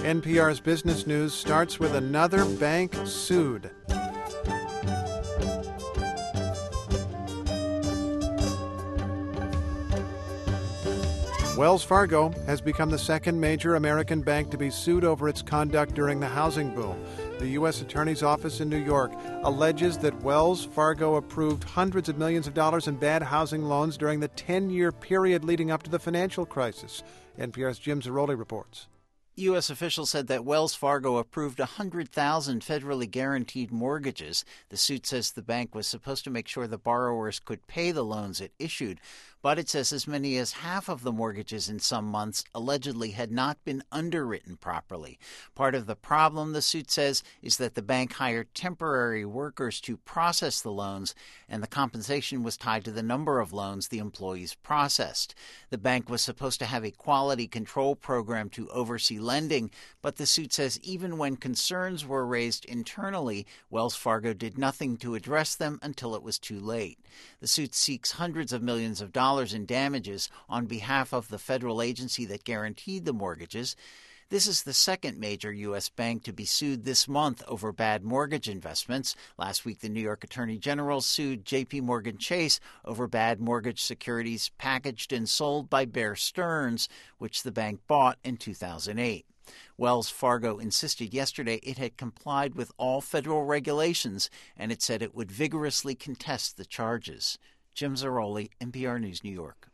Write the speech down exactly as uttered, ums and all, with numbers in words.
N P R's Business News starts with another bank sued. Wells Fargo has become the second major American bank to be sued over its conduct during the housing boom. The U S Attorney's Office in New York alleges that Wells Fargo approved hundreds of millions of dollars in bad housing loans during the ten-year period leading up to the financial crisis. N P R's Jim Zarroli reports. U S officials said that Wells Fargo approved one hundred thousand federally guaranteed mortgages. The suit says the bank was supposed to make sure the borrowers could pay the loans it issued, but it says as many as half of the mortgages in some months allegedly had not been underwritten properly. Part of the problem, the suit says, is that the bank hired temporary workers to process the loans, and the compensation was tied to the number of loans the employees processed. The bank was supposed to have a quality control program to oversee lending, but the suit says even when concerns were raised internally, Wells Fargo did nothing to address them until it was too late. The suit seeks hundreds of millions of dollars in damages on behalf of the federal agency that guaranteed the mortgages. This is the second major U S bank to be sued this month over bad mortgage investments. Last week, the New York Attorney General sued J P. Morgan Chase over bad mortgage securities packaged and sold by Bear Stearns, which the bank bought in two thousand eight. Wells Fargo insisted yesterday it had complied with all federal regulations, and it said it would vigorously contest the charges. Jim Zarroli, N P R News, New York.